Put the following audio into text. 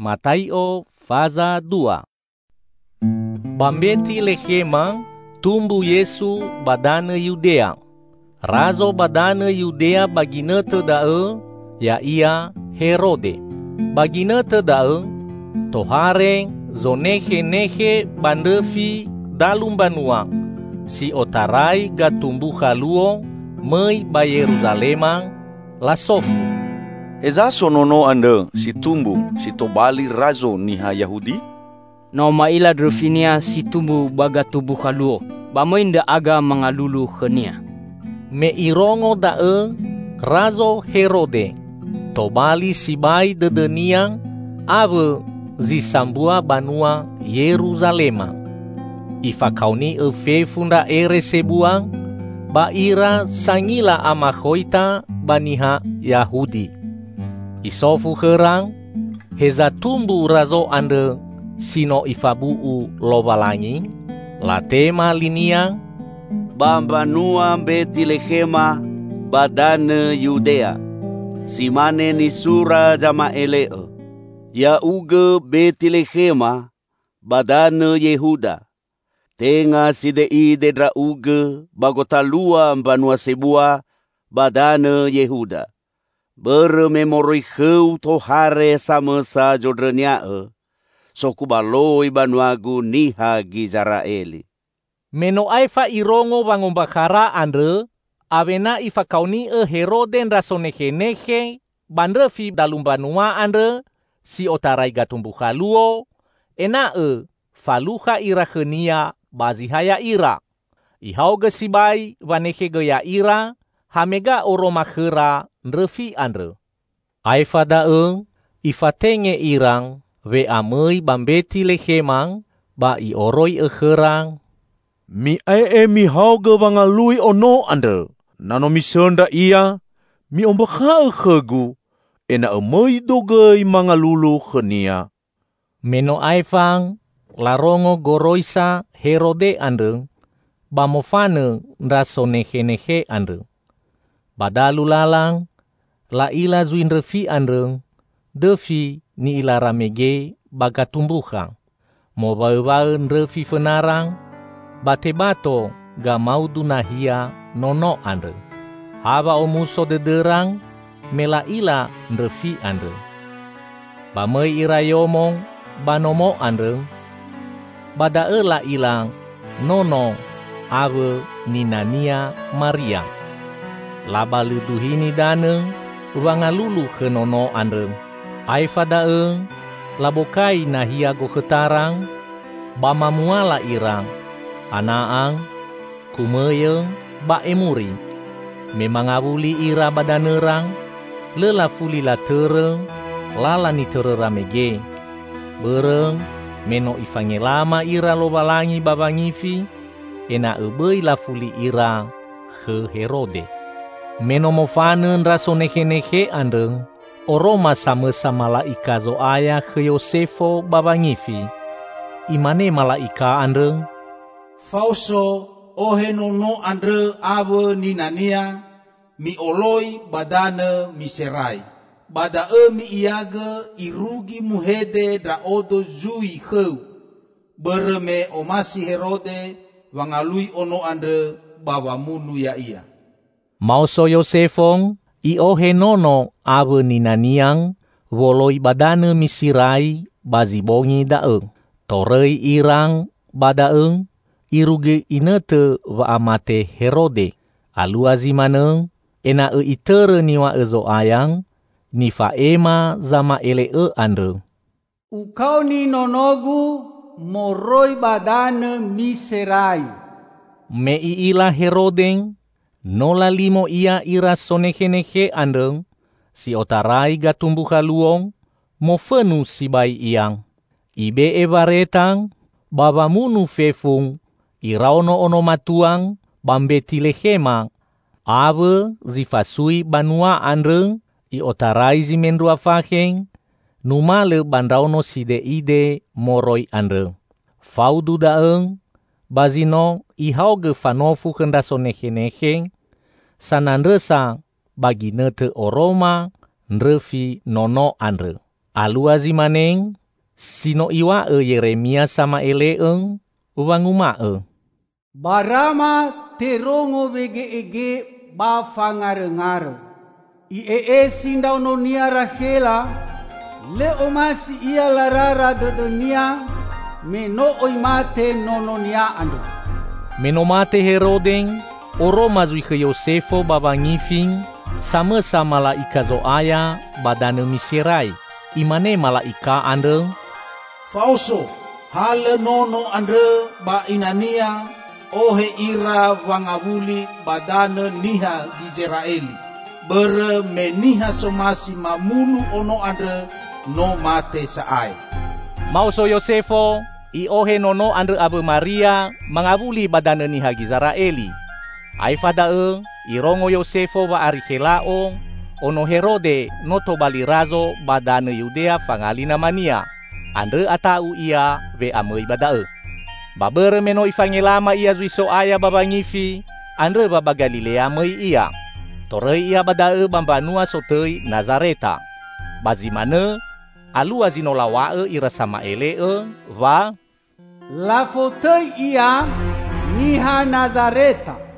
Mataio faza 2. Bambeti lehema tumbu Yesu badana Yudea. Razo badana Yudea baginata dae ya ia Herode. Baginata dae tohareng zonehe-nehe bandefi dalum banua. Si otarai gatumbu haluo mei ba Yerusalemang lasofu. Eza sonono anda si tumbu si tobali razo niha Yahudi? No maila drefinia si tumbu baga tubuh haluo. Bamainda aga mangalulu khenia. Me irongo dae razo Herode. Tobali sibai dedeniang ave zisambua banua Yerusalema. Ifakauni efe funda ere sebuang baira sangila amahoita baniha Yahudi. Isofu herang heza tumbu razo ande sino ifabuu lobalangi latema liniang Bambanua Betilehema badane Yudea simane ni sura jama eleo ya uge Betilehema badane Yehuda tenga sidei dedra uge bagotalua mbanua sebua badane Yehuda bermemori heu tohare samesa jodreniae sokubaloi banuagu niha Gizraeli. Meno aifa irongo bangombakara andre avena ifa kauni Herode rasonehe-nehe bandrefi dalum banua andre si otarai gatumbu haluo enae faluha ira khenia bazihaya ira ihau gesibai vanehe gaya ira hamega oroma khera ndrefi andre aifa dae ifatenge irang ve amei bambeti lehemang ba i oroi herang mi mi hauge bangalui ono ande nano mi senda ia mi ombakha khegu ena amei dogei mangalulu khenia. Meno aifang larongo goroisa Herode ande bamofane ndasonehe-nehe ande badalu lalang la ila zuindrefi ande defi ni ila ramege bagatumbuhang mobau-bau ndrefi fenarang batebato ga maudu nahia nono ande haba omuso dederang mela ila ndrefi ande bamei irayomong banomo ande badaela ilang nono awe ninania Maria laba leduhini daneng ubangalulu khenono ande aifa daeng labokai nahia gohetarang bamamuala irang anaang kumeyeng ba emuri memangabuli ira badanerang lela fuli la tereng lala ni tereramege bereng meno ifangelama ira lobalangi babangifi ena ebei la fuli ira he Herode meno mofanen rasonehe-nehe andeng oroma sama malaika zo aya ke Yosefo babangifi imane malaika andeng fauso ohenono andre awe ninania mi oloi badane miserai bada mi iage irugi muhede da odo zui heu bereme omasi Herode wangalui ono andre bawamunu ya ia mauso Yosefong i ohenono awe ninaniang woloi badane misirai bazibongi daeng torei irang badaeng iruge inete wa amate Herode alua zimaneng ena itere niwa ezo ayang nifa ema zama ele andre ukau ni nonogu moroi badane miserai me iila Herodeng nola limo ia ira sonehe-nehe andeng si otarai gatumbu haluong mofenu sibai iang ibe ebaretang babamunu fefung irauno ono matuang bambeti lehema awe zifasui banua andeng i otarai zimendua faheng numale bandauno side ide moroi andeng faudu daeng bazino ihauge fanofu hendasonehe-nehe sanandresa bagi nete oroma ndrefi nono andre Alua zimaneng, sino iwa Yeremia sama eleeng, uwanguma Barama terongo bege ba fangarengaro. Ie sindau nonia Rahela, le omasi ia larara dodonia, meno oimate nononia ando. Menomate Herodeng, oro mazui ke Yosefo babangifing, sama-sama la ika zoaya badane miserai. Imane malaika andeng, Fauso, hale nono andre ba inania, ohe ira wangabuli badane niha Gizeraeli. Bere meniha somasi mamulu ono andre no mate saai. Mauso Yosefo, i ohe nono andre abe Maria, mangabuli badane niha Gizeraeli. Aifadae, irongo Yosefo ba arihelao, ono Herode noto balirazo badane Yudea fangalina mania. Andre atau ia ve amei badae. Babere meno ifangelama ia zuiso aya babangifi, andre baba Galilea mei ia. Torei ia badae bambanua sotei Nazareta. Bazimane, alua zinolawae ira sama elee, va. La fotei ia niha Nazareta.